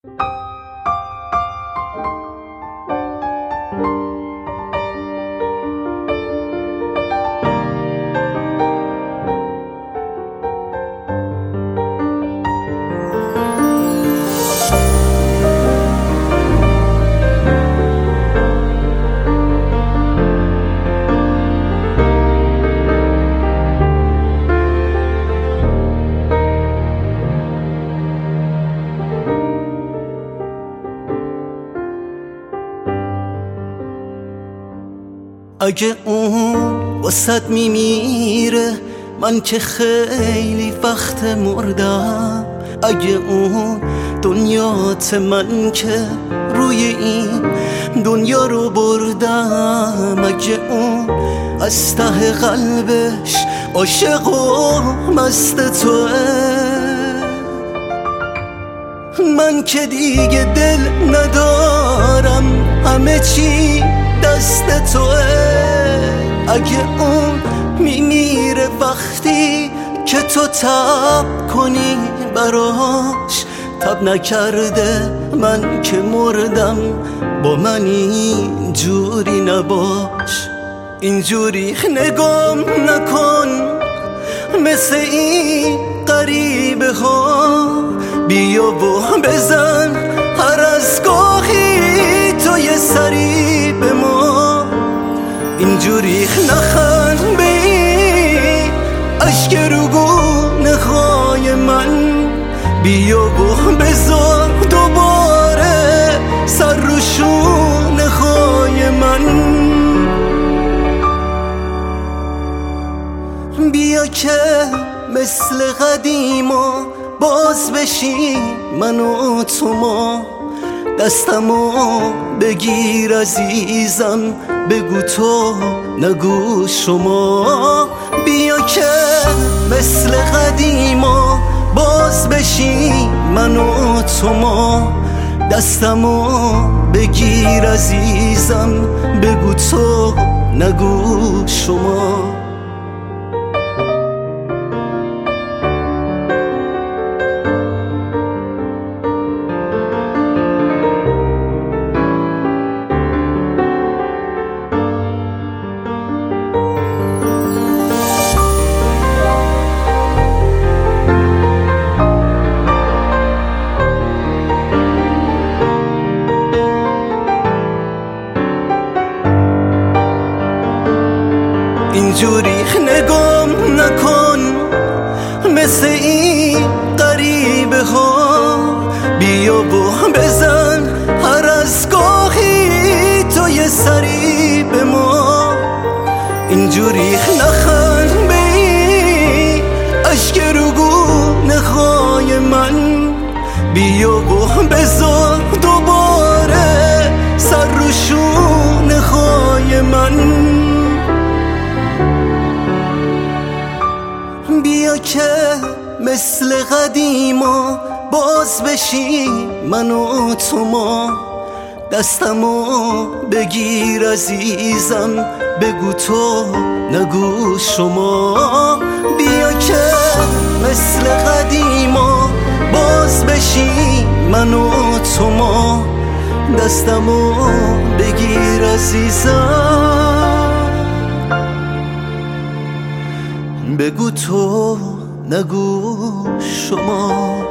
اگه اون واسد میمیره من که خیلی وقت مردم. اگه اون دنیات من که روی این دنیا رو بردم. اگه اون از ته قلبش عاشق و مست توه، من که دیگه دل ندارم، همه چی دست توه. اگه اون میمیره وقتی که تو تب کنی براش، تب نکرده من که مردم، با من اینجوری نباش. اینجوری نگام نکن مثل این غریبه ها، بیا و بزن هر از گاهی تو یه سری به ما. اینجوری نخند به این عشق روگونه های من، بیا و بذار دوباره سر رو شونه های من. بیا که مثل قدیما باز بشی من و تو، ما دستمو بگیر عزیزم، بگو تو نگو شما. بیا که مثل قدیما باز بشی من و تو، ما دستمو بگیر عزیزم، بگو تو نگو شما. اینجوری نگام نکن مثل این غریبه ها، بیا و بزن هر از گاهی تو یه سری به ما. اینجوری نخند به این عشق روگونه های من، بیا و بذار دوباره سر رو شونه های من. بیا که مثل قدیما باز بشی من و تو، ما دستمو بگیر عزیزم، بگو تو نگو شما. بیا که مثل قدیما باز بشی من و تو، ما دستمو بگیر عزیزم، بگو تو نگو شما.